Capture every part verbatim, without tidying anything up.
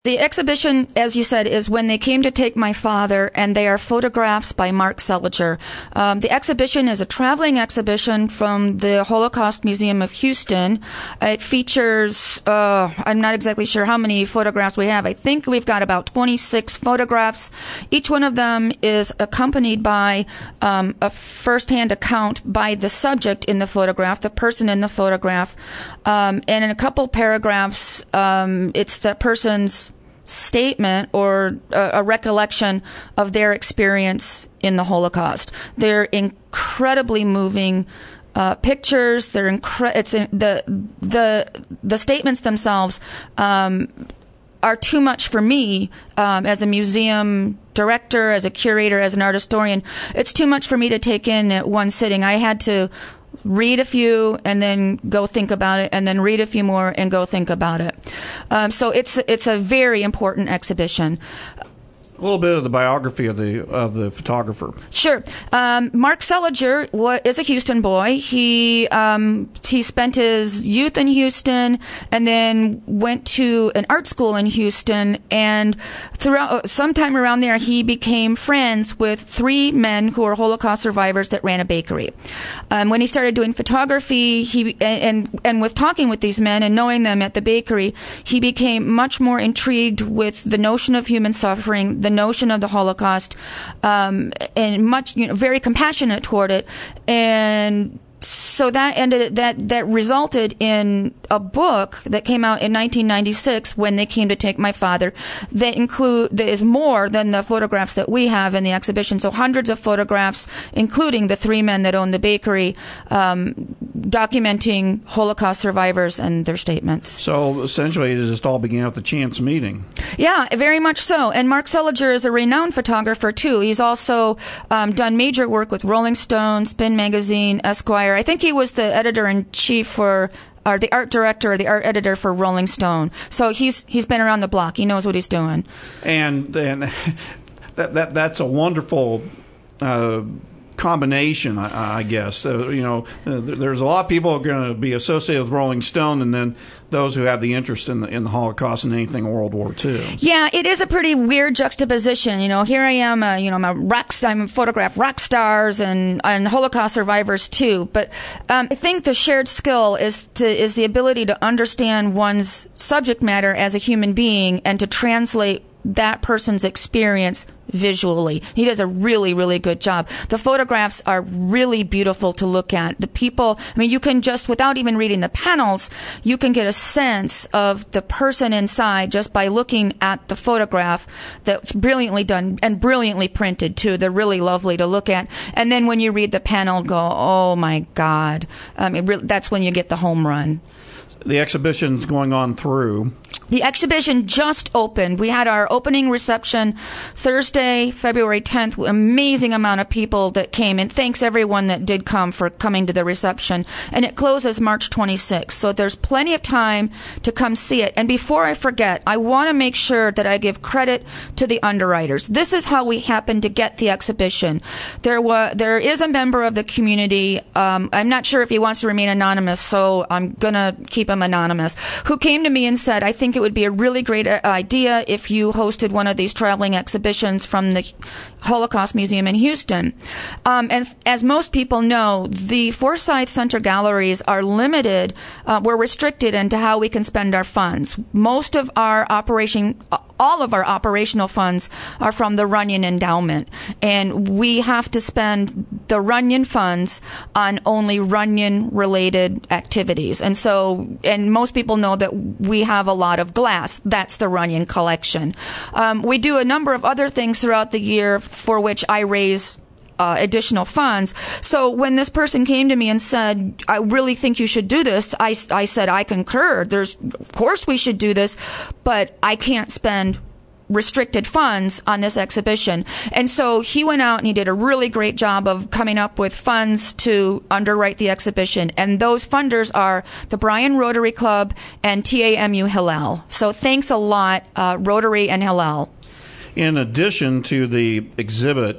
The exhibition, as you said, is When They Came to Take My Father, and they are photographs by Mark Seliger. Um, the exhibition is a traveling exhibition from the Holocaust Museum of Houston. It features, uh, I'm not exactly sure how many photographs we have. I think we've got about twenty-six photographs. Each one of them is accompanied by um, a first-hand account by the subject in the photograph, the person in the photograph. Um, and in a couple paragraphs, um, it's the person's statement or a, a recollection of their experience in the Holocaust. They're incredibly moving uh, pictures. They're incre- It's in, the the the statements themselves um, are too much for me um, as a museum director, as a curator, as an art historian. It's too much for me to take in at one sitting. I had to read a few and then go think about it, and then read a few more and go think about it. Um, so it's it's a very important exhibition. A little bit of the biography of the of the photographer. Sure. Um, Mark Seliger wa- is a Houston boy. He um, he spent his youth in Houston and then went to an art school in Houston. And throughout, sometime around there, he became friends with three men who were Holocaust survivors that ran a bakery. Um, when he started doing photography, he and, and and with talking with these men and knowing them at the bakery, he became much more intrigued with the notion of human suffering, the notion of the Holocaust, um, and much, you know, very compassionate toward it. And so that ended, that, that resulted in a book that came out in nineteen ninety-six, When They Came to Take My Father, that include, that is more than the photographs that we have in the exhibition. So hundreds of photographs, including the three men that owned the bakery, um, documenting Holocaust survivors and their statements. So essentially, it just all began with a chance meeting. Yeah, very much so. And Mark Seliger is a renowned photographer, too. He's also um, done major work with Rolling Stone, Spin Magazine, Esquire. I think he was the editor-in-chief for, or the art director or the art editor for Rolling Stone. So he's he's been around the block. He knows what he's doing. And and that that that's a wonderful uh, combination, I, I guess. Uh, you know, uh, there's a lot of people who are going to be associated with Rolling Stone, and then those who have the interest in the in the Holocaust and anything World War Two. Yeah, it is a pretty weird juxtaposition. You know, here I am, uh, you know, I'm a rock star, I'm photograph rock stars and and Holocaust survivors too. But um, I think the shared skill is to is the ability to understand one's subject matter as a human being and to translate that person's experience visually. He does a really, really good job. The photographs are really beautiful to look at. The people, I mean, you can just, without even reading the panels, you can get a sense of the person inside just by looking at the photograph. That's brilliantly done and brilliantly printed too. They're really lovely to look at. And then when you read the panel, go, oh my God. Um, it re- that's when you get the home run. The exhibition's going on through. The exhibition just opened. We had our opening reception Thursday, February tenth. Amazing amount of people that came, and thanks everyone that did come for coming to the reception. And it closes March twenty-sixth, so there's plenty of time to come see it. And before I forget, I want to make sure that I give credit to the underwriters. This is how we happened to get the exhibition. There was, there is a member of the community. Um, I'm not sure if he wants to remain anonymous, so I'm gonna keep him anonymous. Who came to me and said, "I think it would be a really great idea if you hosted one of these traveling exhibitions from the Holocaust Museum in Houston." Um, and as most people know, the Forsyth Center galleries are limited, uh, we're restricted into how we can spend our funds. Most of our operation, all of our operational funds are from the Runyon Endowment, and we have to spend the Runyon funds on only Runyon-related activities. And so, and most people know that we have a lot of glass. That's the Runyon collection. Um, we do a number of other things throughout the year for which I raise Uh, additional funds. So when this person came to me and said, "I really think you should do this," I, I said, "I concur. There's, of course we should do this, but I can't spend restricted funds on this exhibition." And so he went out and he did a really great job of coming up with funds to underwrite the exhibition. And those funders are the Bryan Rotary Club and T A M U Hillel. So thanks a lot, uh, Rotary and Hillel. In addition to the exhibit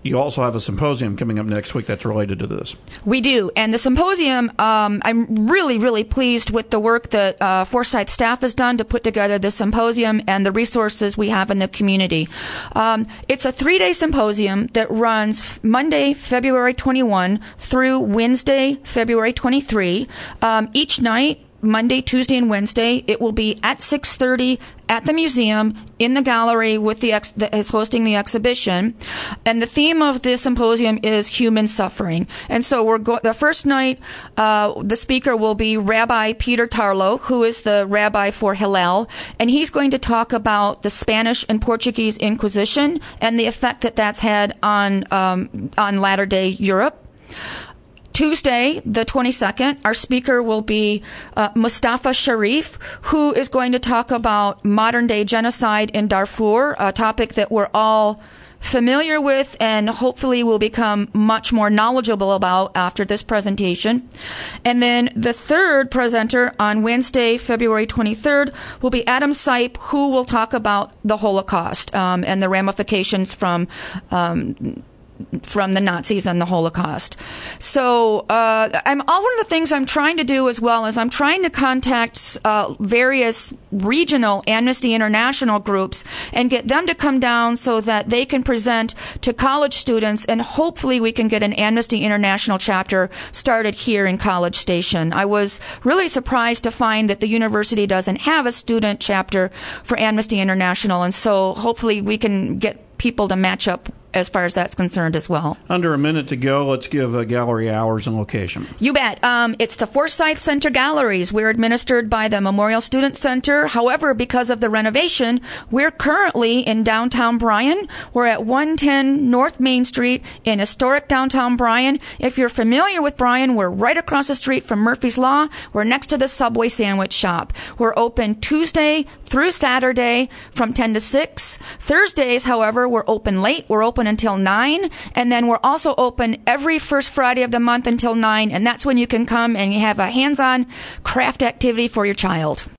you also have a symposium coming up next week that's related to this. We do. And the symposium, um, I'm really, really pleased with the work that uh, Forsyth staff has done to put together the symposium and the resources we have in the community. Um, it's a three-day symposium that runs Monday, February twenty-first through Wednesday, February twenty-third. Um, each night, Monday, Tuesday, and Wednesday, it will be at six thirty at the museum in the gallery with the ex- that is hosting the exhibition. And the theme of this symposium is human suffering. And so we're go- the first night, uh, the speaker will be Rabbi Peter Tarlow, who is the rabbi for Hillel, and he's going to talk about the Spanish and Portuguese Inquisition and the effect that that's had on um, on latter-day Europe. Tuesday, the twenty-second, our speaker will be uh, Mustafa Sharif, who is going to talk about modern-day genocide in Darfur, a topic that we're all familiar with and hopefully will become much more knowledgeable about after this presentation. And then the third presenter on Wednesday, February twenty-third, will be Adam Sipe, who will talk about the Holocaust um, and the ramifications from um from the Nazis and the Holocaust. So uh, I'm all one of the things I'm trying to do as well is I'm trying to contact uh, various regional Amnesty International groups and get them to come down so that they can present to college students, and hopefully we can get an Amnesty International chapter started here in College Station. I was really surprised to find that the university doesn't have a student chapter for Amnesty International, and so hopefully we can get people to match up as far as that's concerned as well. Under a minute to go, let's give uh, gallery hours and location. You bet. Um, it's the Forsyth Center Galleries. We're administered by the Memorial Student Center. However, because of the renovation, we're currently in downtown Bryan. We're at one ten North Main Street in historic downtown Bryan. If you're familiar with Bryan, we're right across the street from Murphy's Law. We're next to the Subway sandwich shop. We're open Tuesday through Saturday from ten to six. Thursdays, however, we're open late. We're open until nine, and then we're also open every first Friday of the month until nine, and that's when you can come and you have a hands-on craft activity for your child.